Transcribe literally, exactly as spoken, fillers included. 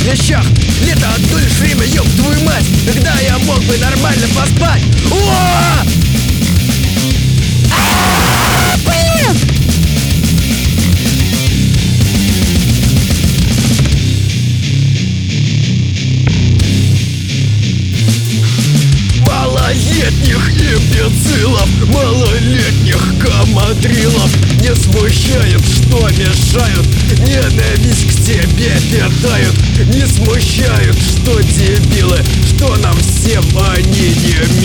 вещах. Лето, одно лишь время, ёб твою мать, когда я мог бы нормально поспать. О! Малолетних имбецилов, малолетних комадрилов не смущает, что мешают, ненависть к тебе питают. Не смущают, что дебилы, что нам всем они не